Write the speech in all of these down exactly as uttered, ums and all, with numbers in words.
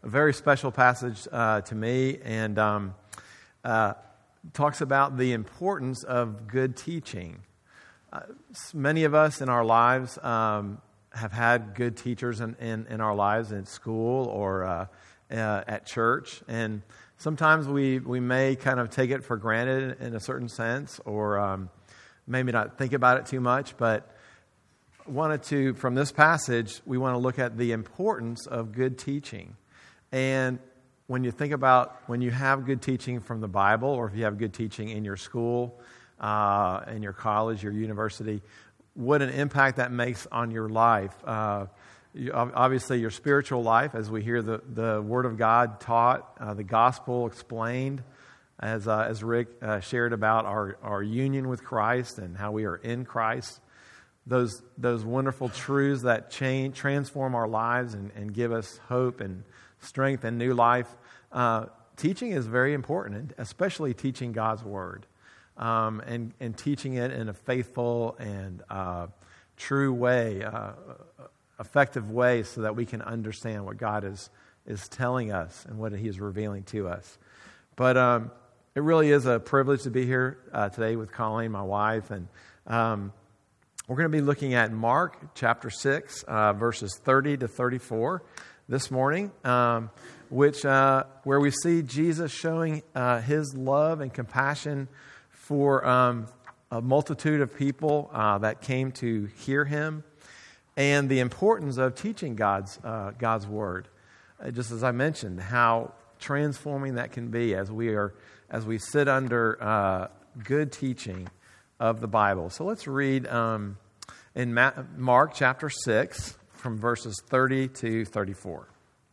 a very special passage uh, to me, and um, uh, talks about the importance of good teaching. Uh, many of us in our lives um, have had good teachers in, in, in our lives in school or uh, uh, at church, and sometimes we, we may kind of take it for granted in a certain sense, or um, maybe not think about it too much, but wanted to, from this passage, we want to look at the importance of good teaching. And when you think about when you have good teaching from the Bible, or if you have good teaching in your school, uh, in your college, your university, what an impact that makes on your life. Uh, you, obviously, your spiritual life, as we hear the, the Word of God taught, uh, the gospel explained, as uh, as Rick uh, shared about our, our union with Christ and how we are in Christ. Those those wonderful truths that change, transform our lives and, and give us hope and strength and new life. Uh, teaching is very important, especially teaching God's Word, um, and, and teaching it in a faithful and uh, true way, uh, effective way, so that we can understand what God is, is telling us and what He is revealing to us. But um, it really is a privilege to be here uh, today with Colleen, my wife, and um, we're going to be looking at Mark chapter six, uh, verses thirty to thirty-four this morning, um, which uh, where we see Jesus showing uh, His love and compassion for um, a multitude of people uh, that came to hear Him, and the importance of teaching God's uh, God's Word. Uh, just as I mentioned, how transforming that can be as we are as we sit under uh, good teaching of the Bible. So let's read um, in Ma- Mark chapter six from verses thirty to thirty-four.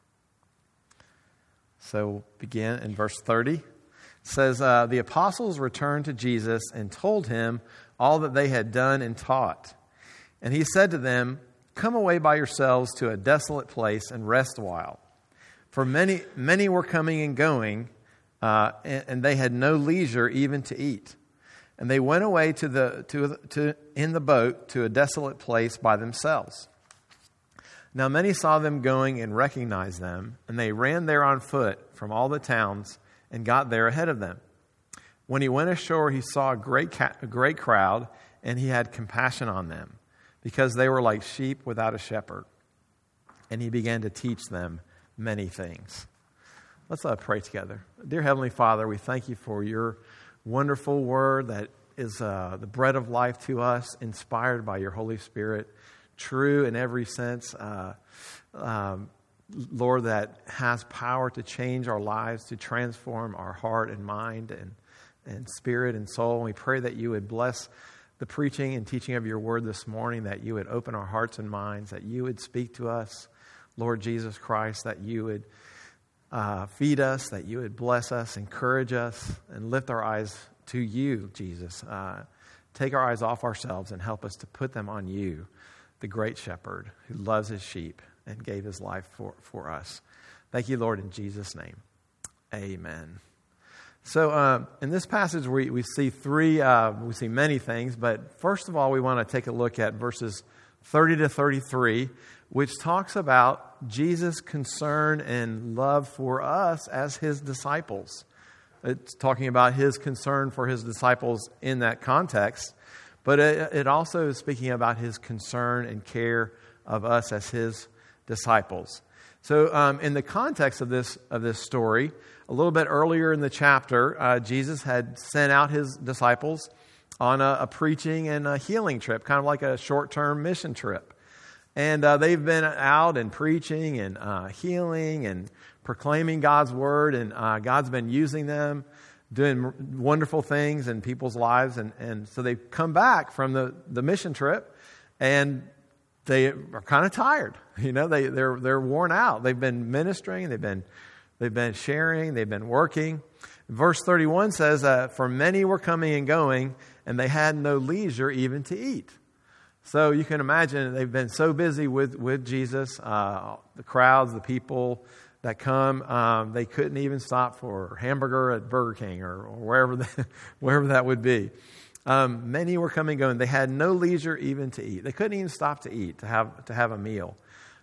So we'll begin in verse thirty. It says, uh, the apostles returned to Jesus and told Him all that they had done and taught. And He said to them, "Come away by yourselves to a desolate place and rest a while. For many, many were coming and going, uh, and, and they had no leisure even to eat. And they went away to the to to in the boat to a desolate place by themselves. Now many saw them going and recognized them, and they ran there on foot from all the towns and got there ahead of them. When He went ashore, He saw a great ca- a great crowd, and He had compassion on them, because they were like sheep without a shepherd. And He began to teach them many things." Let's uh, pray together. Dear Heavenly Father, we thank You for Your wonderful Word that is uh, the bread of life to us, inspired by Your Holy Spirit, true in every sense, uh, um, Lord, that has power to change our lives, to transform our heart and mind and, and spirit and soul. And we pray that You would bless the preaching and teaching of Your Word this morning, that You would open our hearts and minds, that You would speak to us, Lord Jesus Christ, that You would Uh, feed us, that You would bless us, encourage us, and lift our eyes to You, Jesus. Uh, take our eyes off ourselves and help us to put them on You, the great shepherd who loves His sheep and gave His life for, for us. Thank You, Lord, in Jesus' name. Amen. So uh, in this passage, we, we see three, uh, we see many things, but first of all, we want to take a look at verses thirty to thirty-three, which talks about Jesus' concern and love for us as His disciples. It's talking about His concern for His disciples in that context, but it, it also is speaking about His concern and care of us as His disciples. So um, in the context of this of this story, a little bit earlier in the chapter, uh, Jesus had sent out His disciples on a, a preaching and a healing trip, kind of like a short-term mission trip. And uh, they've been out and preaching and uh, healing and proclaiming God's Word, and uh, God's been using them, doing wonderful things in people's lives. And, and so they've come back from the, the mission trip, and they are kind of tired. You know, they, they're they're worn out. They've been ministering, they've been they've been sharing, they've been working. Verse thirty-one says that for many were coming and going, and they had no leisure even to eat. So you can imagine they've been so busy with, with Jesus, uh, the crowds, the people that come, um, they couldn't even stop for a hamburger at Burger King or, or wherever that, wherever that would be. Um, many were coming and going. They had no leisure even to eat. They couldn't even stop to eat, to have to have a meal.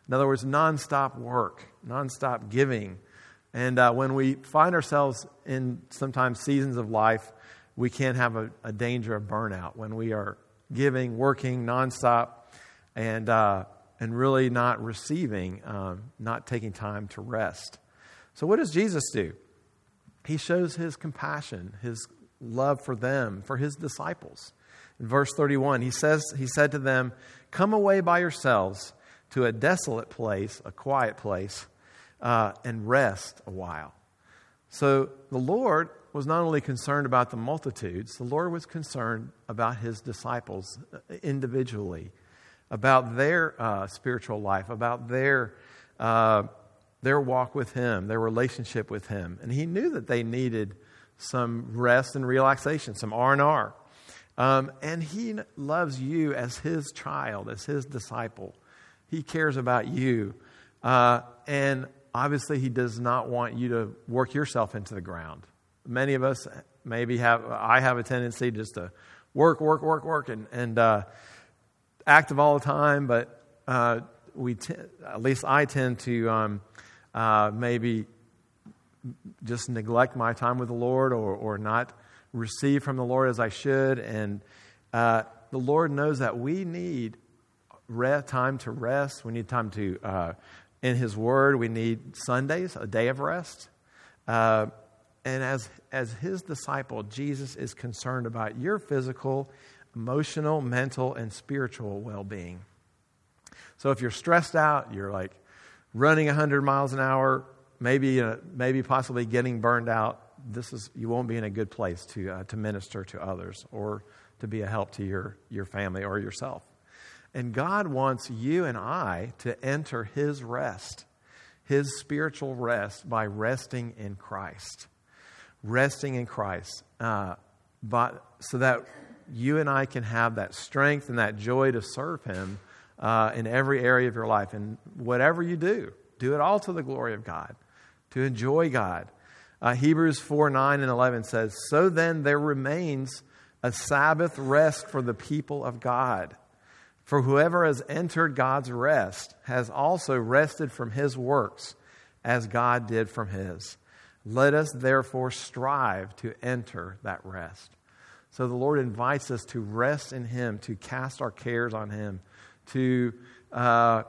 In other words, nonstop work, nonstop giving. And uh, when we find ourselves in sometimes seasons of life, we can have a, a danger of burnout when we are giving, working nonstop, and uh, and really not receiving, um, not taking time to rest. So what does Jesus do? He shows his compassion, his love for them, for his disciples. In verse thirty-one, he says, he said to them, "Come away by yourselves to a desolate place, a quiet place, uh, and rest a while." So the Lord was not only concerned about the multitudes, the Lord was concerned about his disciples individually, about their uh, spiritual life, about their uh, their walk with him, their relationship with him. And he knew that they needed some rest and relaxation, some R and R. Um, and he loves you as his child, as his disciple. He cares about you. Uh, and obviously he does not want you to work yourself into the ground. Many of us maybe have, I have a tendency just to work, work, work, work, and, and uh, active all the time. But uh, we, t- at least I tend to um, uh, maybe just neglect my time with the Lord, or, or not receive from the Lord as I should. And uh, the Lord knows that we need re- time to rest. We need time to, uh, in his word, we need Sundays, a day of rest. Uh, and as, as his disciple, Jesus is concerned about your physical, emotional, mental, and spiritual well-being. So if you're stressed out, you're like running one hundred miles an hour, maybe uh, maybe possibly getting burned out, this is you won't be in a good place to uh, to minister to others or to be a help to your, your family or yourself. And God wants you and I to enter his rest, his spiritual rest, by resting in Christ. Resting in Christ. Uh, but so that you and I can have that strength and that joy to serve him uh, in every area of your life. And whatever you do, do it all to the glory of God, to enjoy God. Uh, Hebrews four, nine, and eleven says, "So then there remains a Sabbath rest for the people of God. For whoever has entered God's rest has also rested from his works, as God did from his. Let us therefore strive to enter that rest." So the Lord invites us to rest in him, to cast our cares on him, to uh,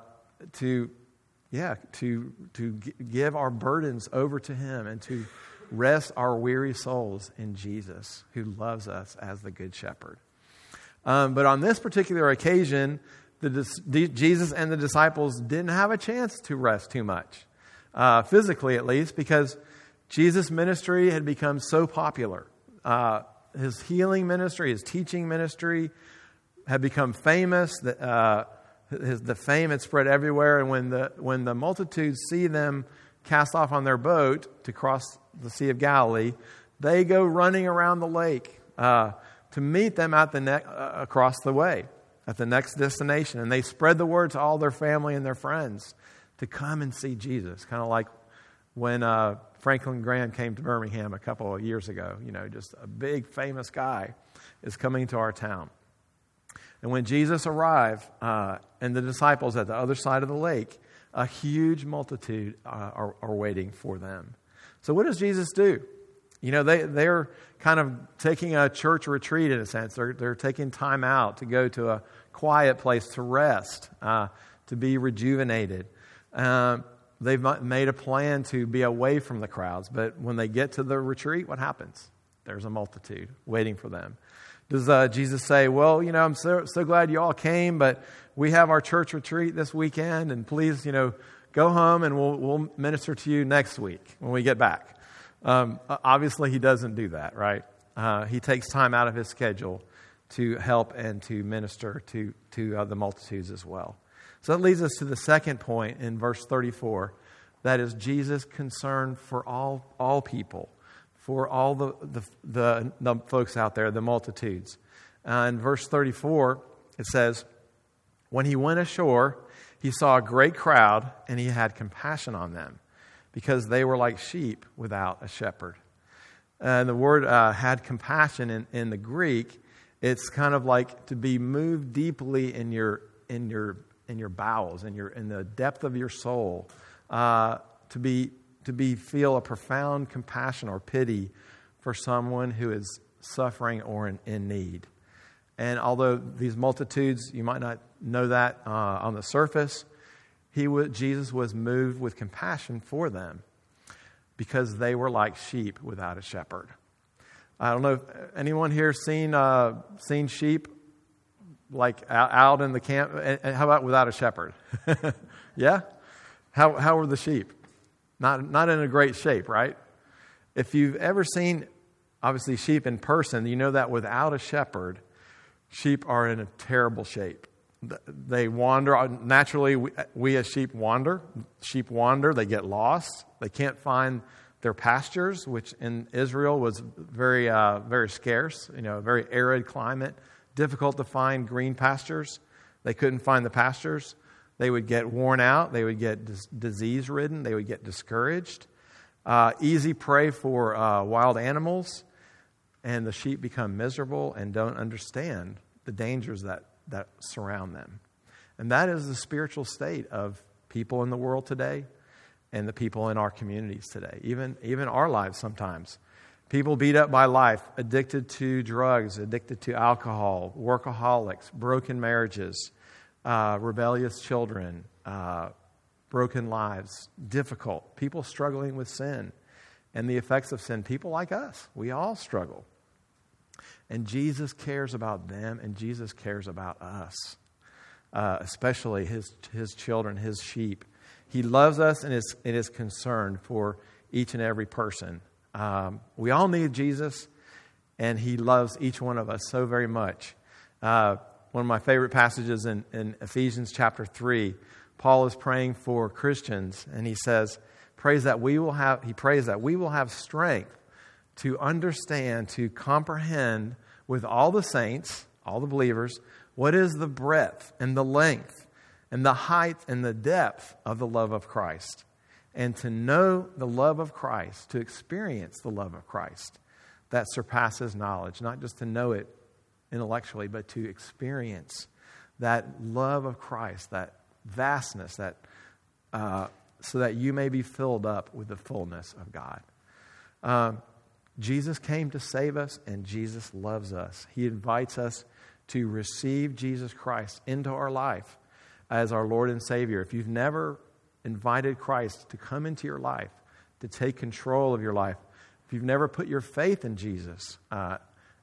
to yeah, to to g- give our burdens over to him, and to rest our weary souls in Jesus, who loves us as the Good Shepherd. Um, but on this particular occasion, the dis- Jesus and the disciples didn't have a chance to rest too much, uh, physically at least, because Jesus' ministry had become so popular. Uh, his healing ministry, his teaching ministry had become famous. That, uh, his, the fame had spread everywhere. And when the when the multitudes see them cast off on their boat to cross the Sea of Galilee, they go running around the lake uh, to meet them at the ne- uh, across the way at the next destination. And they spread the word to all their family and their friends to come and see Jesus. Kind of like when uh, Franklin Graham came to Birmingham a couple of years ago. You know, just a big famous guy is coming to our town. And when Jesus arrived uh, and the disciples at the other side of the lake, a huge multitude uh, are, are waiting for them. So what does Jesus do? You know, they, they're kind of taking a church retreat in a sense. They're, they're taking time out to go to a quiet place to rest, uh, to be rejuvenated. Uh, they've made a plan to be away from the crowds. But when they get to the retreat, what happens? There's a multitude waiting for them. Does uh, Jesus say, well, you know, I'm so, so glad you all came, but we have our church retreat this weekend, and please, you know, go home and we'll, we'll minister to you next week when we get back. Um, obviously, he doesn't do that, right? Uh, he takes time out of his schedule to help and to minister to, to uh, the multitudes as well. So that leads us to the second point in verse thirty-four. That is Jesus' concern for all all people, for all the, the, the, the folks out there, the multitudes. Uh, in verse thirty-four, it says, "When he went ashore, he saw a great crowd, and he had compassion on them, because they were like sheep without a shepherd." And the word uh, had compassion in, in the Greek, it's kind of like to be moved deeply in your in your in your bowels, in your in the depth of your soul, uh, to be to be feel a profound compassion or pity for someone who is suffering or in, in need. And although these multitudes, you might not know that uh, on the surface, he w- Jesus was moved with compassion for them because they were like sheep without a shepherd. I don't know if anyone here seen uh, seen sheep like out, out in the camp. And how about without a shepherd? Yeah, how how were the sheep? Not not in a great shape, right? If you've ever seen, obviously, sheep in person, you know that without a shepherd, sheep are in a terrible shape. They wander. Naturally, we, we as sheep wander. Sheep wander. They get lost. They can't find their pastures, which in Israel was very, uh, very scarce. You know, a very arid climate, difficult to find green pastures. They couldn't find the pastures. They would get worn out. They would get dis- disease-ridden. They would get discouraged. Uh, easy prey for uh, wild animals. And the sheep become miserable and don't understand the dangers that, that surround them. And that is the spiritual state of people in the world today and the people in our communities today, even, even our lives sometimes. People beat up by life, addicted to drugs, addicted to alcohol, workaholics, broken marriages, uh, rebellious children, uh, broken lives, difficult, people struggling with sin and the effects of sin. People like us, we all struggle. And Jesus cares about them, and Jesus cares about us, uh, especially his his children, his sheep. He loves us and is, and is concerned for each and every person. Um, we all need Jesus, and he loves each one of us so very much. Uh, one of my favorite passages in, in Ephesians chapter three, Paul is praying for Christians, and he says, prays that we will have, he prays that we will have strength to understand, to comprehend with all the saints, all the believers, what is the breadth and the length and the height and the depth of the love of Christ. And to know the love of Christ, to experience the love of Christ that surpasses knowledge, not just to know it intellectually, but to experience that love of Christ, that vastness, that uh, so that you may be filled up with the fullness of God. Um, Jesus came to save us, and Jesus loves us. He invites us to receive Jesus Christ into our life as our Lord and Savior. If you've never invited Christ to come into your life, to take control of your life, if you've never put your faith in Jesus, uh,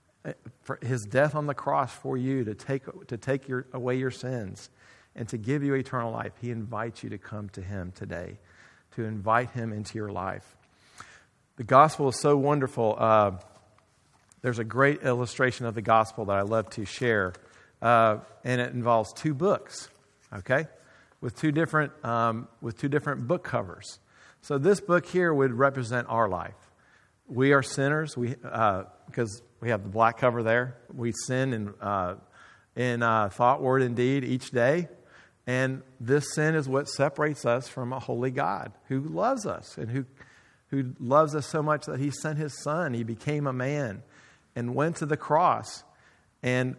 for his death on the cross for you to take to take your, away your sins and to give you eternal life, he invites you to come to him today, to invite him into your life. The gospel is so wonderful. Uh, there's a great illustration of the gospel that I love to share, uh, and it involves two books, okay, with two different um, with two different book covers. So this book here would represent our life. We are sinners. We uh, because we have the black cover there. We sin in uh, in uh, thought, word, and deed each day, and this sin is what separates us from a holy God who loves us and who. who loves us so much that he sent his son. He became a man and went to the cross. And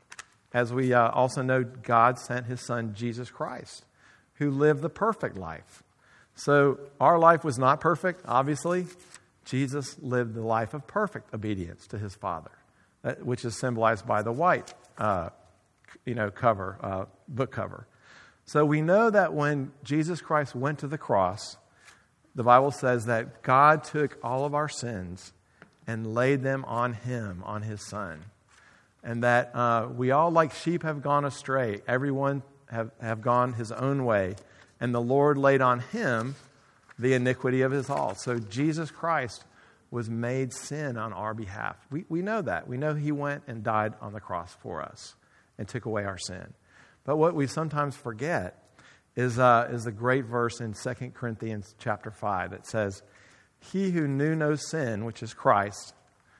as we uh, also know, God sent his son, Jesus Christ, who lived the perfect life. So our life was not perfect, obviously. Jesus lived the life of perfect obedience to his Father, which is symbolized by the white uh, you know, cover, uh, book cover. So we know that when Jesus Christ went to the cross, the Bible says that God took all of our sins and laid them on him, on his son. And that uh, we all like sheep have gone astray. Everyone have, have gone his own way. And the Lord laid on him the iniquity of us all. So Jesus Christ was made sin on our behalf. We, we know that. We know he went and died on the cross for us and took away our sin. But what we sometimes forget is uh, is the great verse in Second Corinthians chapter five that says, he who knew no sin, which is Christ,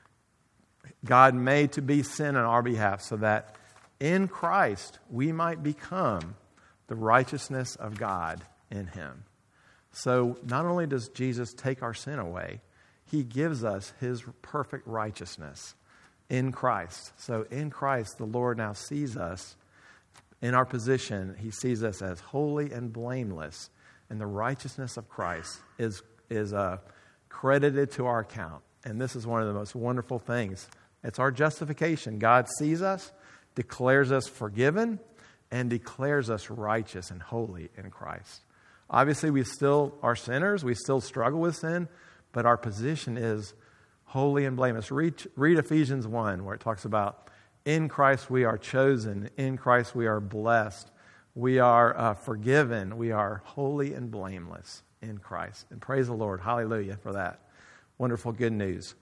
God made to be sin on our behalf so that in Christ we might become the righteousness of God in him. So not only does Jesus take our sin away, he gives us his perfect righteousness in Christ. So in Christ, the Lord now sees us in our position, he sees us as holy and blameless, and the righteousness of Christ is, is uh, credited to our account. And this is one of the most wonderful things. It's our justification. God sees us, declares us forgiven, and declares us righteous and holy in Christ. Obviously, we still are sinners. We still struggle with sin, but our position is holy and blameless. Read, read Ephesians one, where it talks about in Christ we are chosen. In Christ we are blessed. We are uh, forgiven. We are holy and blameless in Christ. And praise the Lord. Hallelujah for that. Wonderful good news.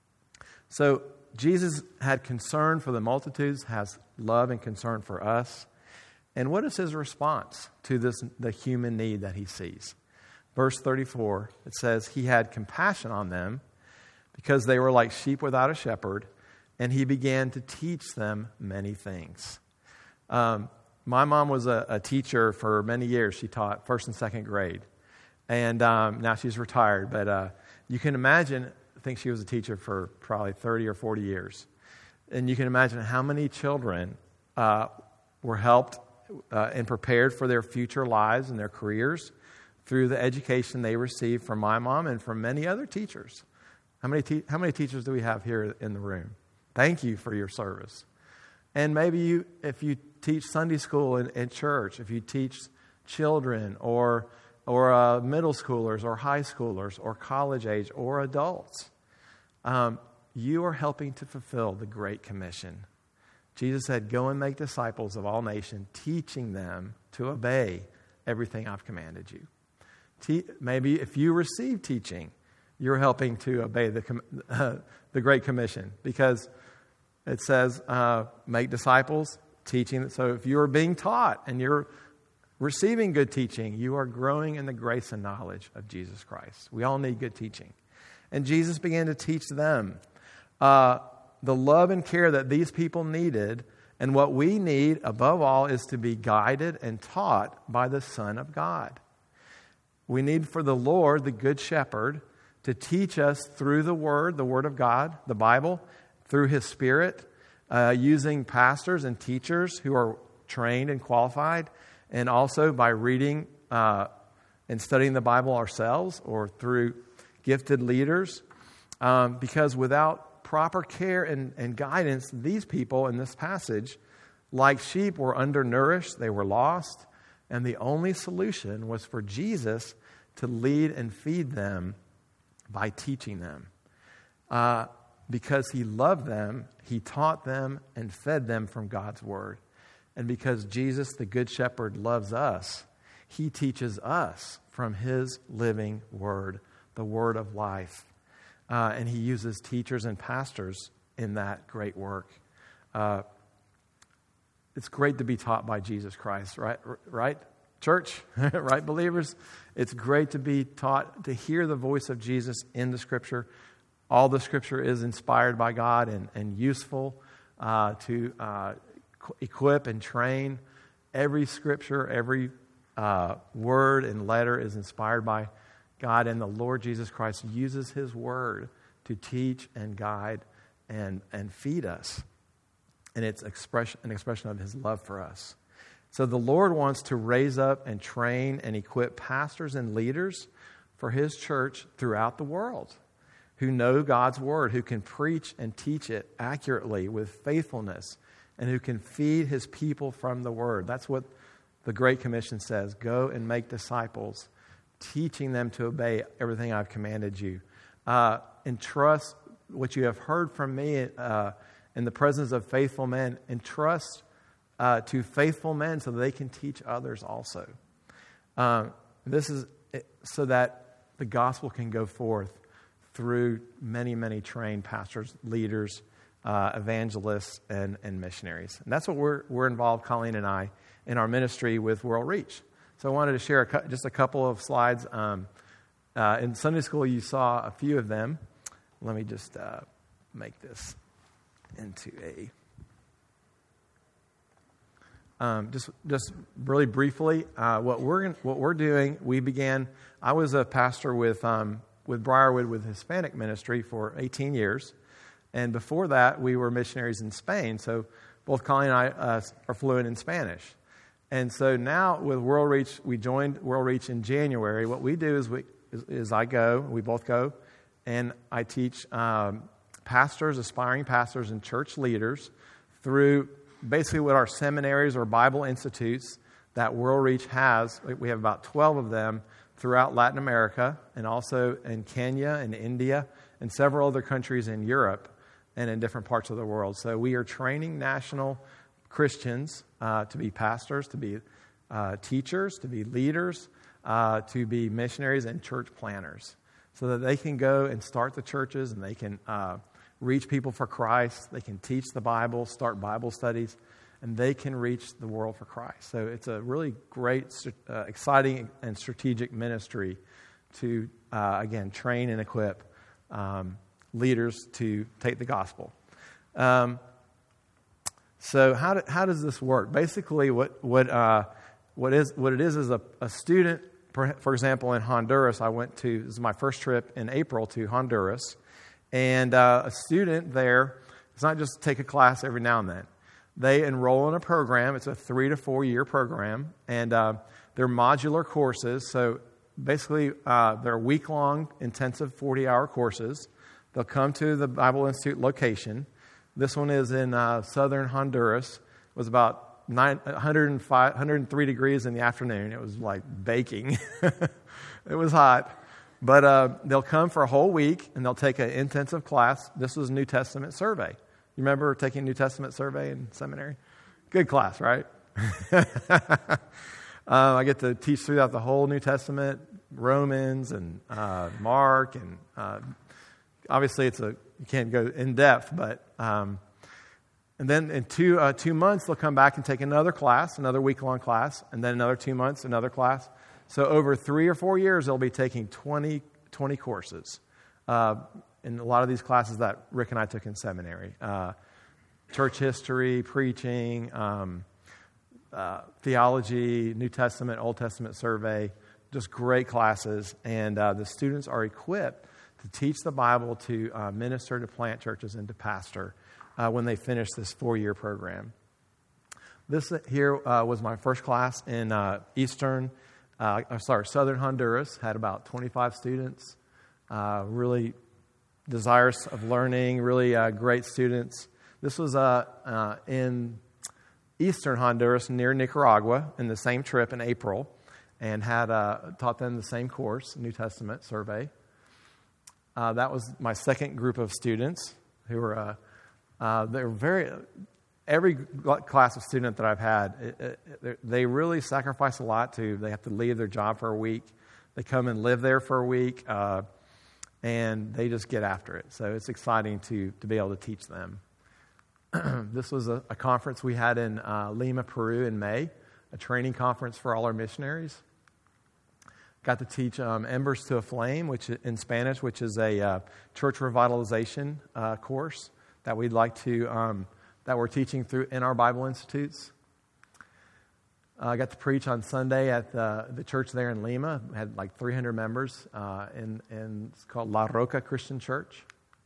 So Jesus had concern for the multitudes, has love and concern for us. And what is his response to this, the human need that he sees? Verse thirty-four, it says, he had compassion on them because they were like sheep without a shepherd, and he began to teach them many things. Um, my mom was a, a teacher for many years. She taught first and second grade. And um, now she's retired. But uh, you can imagine, I think she was a teacher for probably thirty or forty years. And you can imagine how many children uh, were helped uh, and prepared for their future lives and their careers through the education they received from my mom and from many other teachers. How many te- how many teachers do we have here in the room? Thank you for your service. And maybe you, if you teach Sunday school in, in church, if you teach children or or uh, middle schoolers or high schoolers or college age or adults, um, you are helping to fulfill the Great Commission. Jesus said, go and make disciples of all nations, teaching them to obey everything I've commanded you. Te- maybe if you receive teaching, you're helping to obey the com- uh, the Great Commission, because it says, uh, make disciples, teaching. So if you're being taught and you're receiving good teaching, you are growing in the grace and knowledge of Jesus Christ. We all need good teaching. And Jesus began to teach them uh, the love and care that these people needed. And what we need, above all, is to be guided and taught by the Son of God. We need for the Lord, the Good Shepherd, to teach us through the Word, the Word of God, the Bible, through His Spirit, uh, using pastors and teachers who are trained and qualified, and also by reading uh, and studying the Bible ourselves or through gifted leaders. Um, because without proper care and, and guidance, these people in this passage, like sheep, were undernourished, they were lost, and the only solution was for Jesus to lead and feed them by teaching them. Uh, because he loved them, he taught them and fed them from God's Word. And because Jesus, the Good Shepherd, loves us, he teaches us from his living Word, the Word of life. Uh, and he uses teachers and pastors in that great work. Uh, it's great to be taught by Jesus Christ, right? Right? Church, right, believers? It's great to be taught, to hear the voice of Jesus in the Scripture. All the Scripture is inspired by God and, and useful uh, to uh, equip and train. Every Scripture, every uh, word and letter is inspired by God, and the Lord Jesus Christ uses His Word to teach and guide and, and feed us. And it's expression, an expression of His love for us. So the Lord wants to raise up and train and equip pastors and leaders for His church throughout the world who know God's Word, who can preach and teach it accurately with faithfulness, and who can feed His people from the Word. That's what the Great Commission says. Go and make disciples, teaching them to obey everything I've commanded you. Uh, entrust what you have heard from me uh, in the presence of faithful men. Entrust Uh, to faithful men so that they can teach others also. Um, this is so that the gospel can go forth through many, many trained pastors, leaders, uh, evangelists, and, and missionaries. And that's what we're we're involved, Colleen and I, in our ministry with World Reach. So I wanted to share a, just a couple of slides. Um, uh, in Sunday school, you saw a few of them. Let me just uh, make this into a... Um, just, just really briefly, uh, what we're what we're doing. We began. I was a pastor with um, with Briarwood with Hispanic ministry for eighteen years, and before that, we were missionaries in Spain. So both Colleen and I uh, are fluent in Spanish. And so now with World Reach, we joined World Reach in January. What we do is we is, is I go, we both go, and I teach um, pastors, aspiring pastors, and church leaders through basically what our seminaries or Bible institutes that World Reach has. We have about twelve of them throughout Latin America, and also in Kenya and India and several other countries in Europe and in different parts of the world. So we are training national Christians uh, to be pastors, to be uh, teachers, to be leaders, uh, to be missionaries and church planners, so that they can go and start the churches and they can uh, reach people for Christ. They can teach the Bible, start Bible studies, and they can reach the world for Christ. So it's a really great, uh, exciting, and strategic ministry to, uh, again, train and equip um, leaders to take the gospel. Um, so how do, how does this work? Basically, what what uh, what is what it is is a, a student. For, for example, in Honduras, I went to this is my first trip in April to Honduras, and uh, a student there. It's not just take a class every now and then. They enroll in a program. It's a three to four year program, and uh, they're modular courses. So basically, uh, they're week long, intensive forty hour courses. They'll come to the Bible Institute location. This one is in uh, southern Honduras. It was about nine, one hundred five, one hundred three degrees in the afternoon. It was like baking. It was hot. But uh, they'll come for a whole week, and they'll take an intensive class. This was New Testament survey. You remember taking New Testament survey in seminary? Good class, right? um, I get to teach throughout the whole New Testament, Romans and uh, Mark, and uh, obviously it's a you can't go in depth, but um, and then in two uh, two months they'll come back and take another class, another week long class, and then another two months another class. So over three or four years they'll be taking twenty, twenty courses. Uh, in a lot of these classes that Rick and I took in seminary. Uh, church history, preaching, um, uh, theology, New Testament, Old Testament survey, just great classes. And uh, the students are equipped to teach the Bible, to uh, minister, to plant churches, and to pastor uh, when they finish this four-year program. This here uh, was my first class in uh, eastern, uh, sorry, southern Honduras. Had about twenty-five students, uh, really desirous of learning, really uh, great students. This was uh, uh, in eastern Honduras near Nicaragua in the same trip in April, and had uh, taught them the same course, New Testament survey. Uh, that was my second group of students who were, uh, uh, they were very, every class of student that I've had, it, it, they really sacrifice a lot to, they have to leave their job for a week. They come and live there for a week. Uh, And they just get after it. So it's exciting to to be able to teach them. This was a, a conference we had in uh, Lima, Peru in May, a training conference for all our missionaries. Got to teach um, Embers to a Flame, which in Spanish, which is a uh, church revitalization uh, course that we'd like to, um, that we're teaching through in our Bible institutes. Uh, I got to preach on Sunday at the, the church there in Lima. We had like three hundred members, uh, in, in it's called La Roca Christian Church.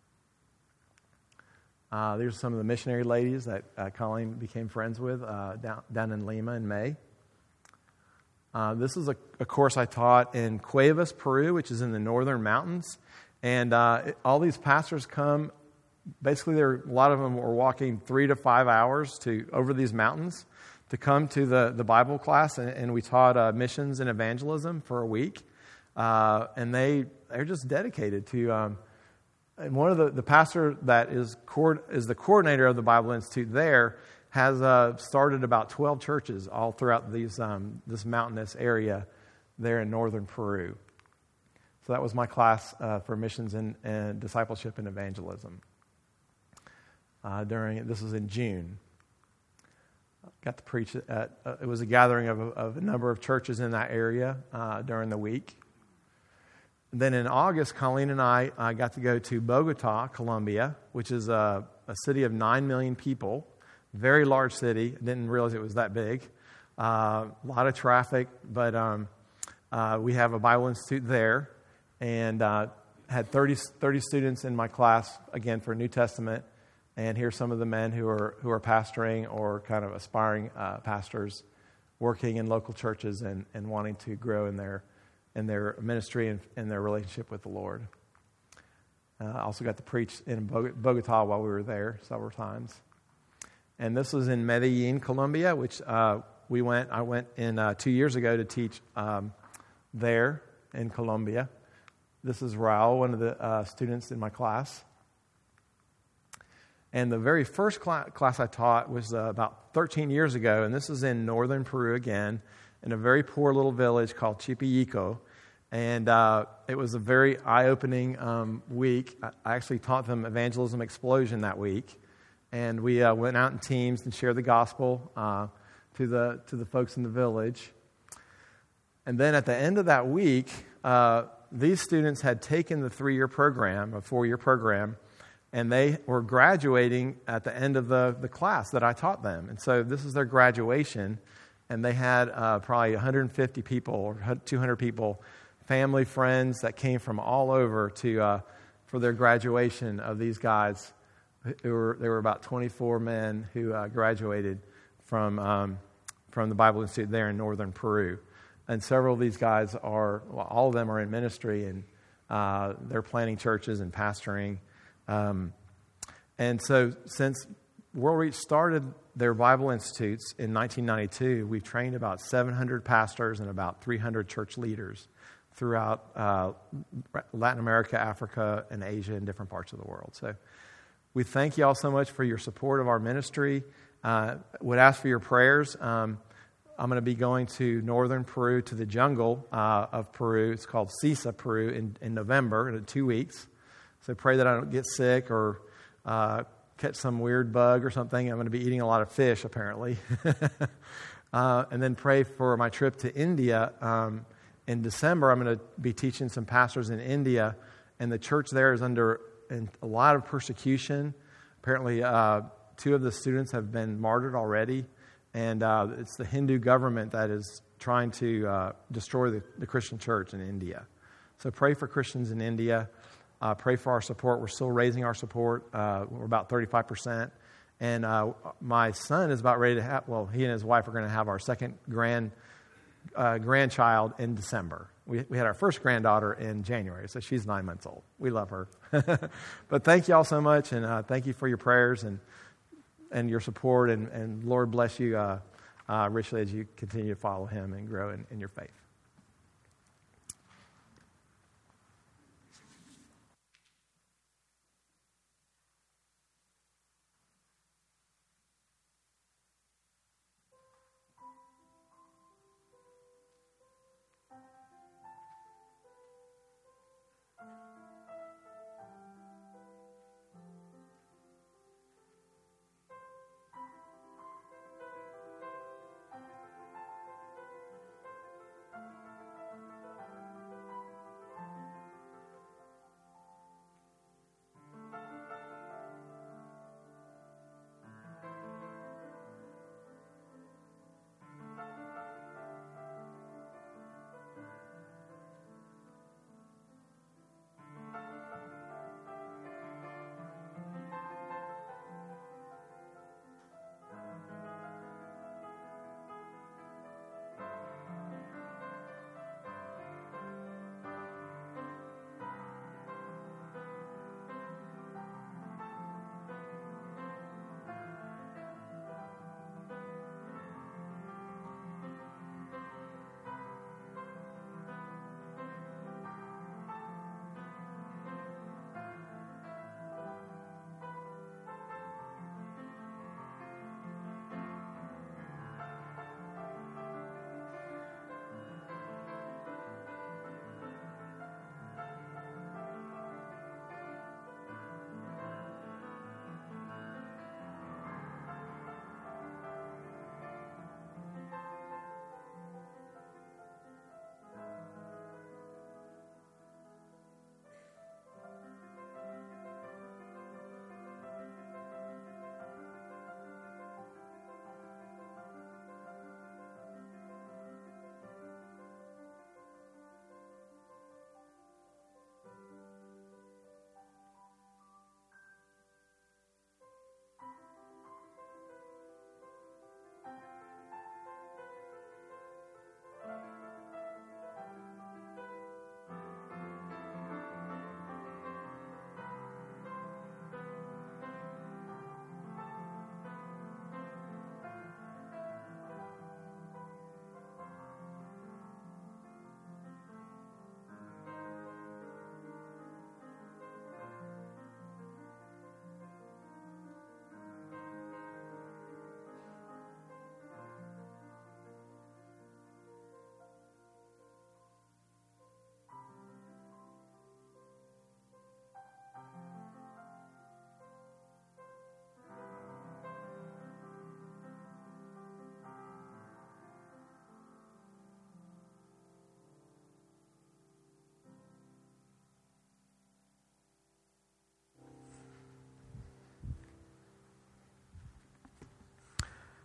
Uh, these are some of the missionary ladies that uh, Colleen became friends with uh, down, down in Lima in May. Uh, this is a, a course I taught in Cuevas, Peru, which is in the northern mountains. And uh, it, all these pastors come. Basically, there a lot of them were walking three to five hours to over these mountains to come to the, the Bible class, and, and we taught uh, missions and evangelism for a week. Uh, and they, they're just dedicated to, um, and one of the, the pastor that is co- is the coordinator of the Bible Institute there has uh, started about twelve churches all throughout these um, this mountainous area there in northern Peru. So that was my class uh, for missions and, and discipleship and evangelism. Uh, during this was in June. Got to preach at, uh, it was a gathering of a, of a number of churches in that area uh, during the week. And then in August, Colleen and I uh, got to go to Bogota, Colombia, which is a, a city of nine million people, very large city. I didn't realize it was that big. Uh, a lot of traffic, but um, uh, we have a Bible Institute there, and uh, had thirty, thirty students in my class, again, for New Testament. And here's some of the men who are who are pastoring or kind of aspiring uh, pastors working in local churches and, and wanting to grow in their in their ministry and, and their relationship with the Lord. Uh, I also got to preach in Bogota while we were there several times. And this was in Medellin, Colombia, which uh, we went. I went in uh, two years ago to teach um, there in Colombia. This is Raul, one of the uh, students in my class. And the very first cl- class I taught was uh, about thirteen years ago, and this is in northern Peru again, in a very poor little village called Chipillico. And uh, it was a very eye-opening um, week. I actually taught them Evangelism Explosion that week. And we uh, went out in teams and shared the gospel uh, to the to the folks in the village. And then at the end of that week, uh, these students had taken the three-year program, a four-year program, and they were graduating at the end of the, the class that I taught them. And so this is their graduation, and they had uh, probably one hundred fifty people or two hundred people, family, friends that came from all over to uh, for their graduation of these guys. There were, there were about twenty-four men who uh, graduated from um, from the Bible Institute there in northern Peru. And several of these guys are, well, all of them are in ministry, and uh, they're planting churches and pastoring. Um, and so since World Reach started their Bible Institutes in nineteen ninety-two, we've trained about seven hundred pastors and about three hundred church leaders throughout uh, Latin America, Africa, and Asia, and different parts of the world. So we thank you all so much for your support of our ministry. Uh, would ask for your prayers. Um, I'm going to be going to northern Peru, to the jungle uh, of Peru. It's called Sisa, Peru, in, in November, in two weeks. So pray that I don't get sick or uh, catch some weird bug or something. I'm going to be eating a lot of fish, apparently. uh, and then pray for my trip to India. Um, in December, I'm going to be teaching some pastors in India, and the church there is under and a lot of persecution. Apparently, uh, two of the students have been martyred already, and uh, it's the Hindu government that is trying to uh, destroy the, the Christian church in India. So pray for Christians in India. Uh, pray for our support. We're still raising our support. Uh, we're about thirty-five percent. And uh, my son is about ready to have, well, he and his wife are going to have our second grand uh, grandchild in December. We, we had our first granddaughter in January, so she's nine months old. We love her. But thank you all so much, and uh, thank you for your prayers and and your support, and, and Lord bless you uh, uh, richly as you continue to follow him and grow in, in your faith.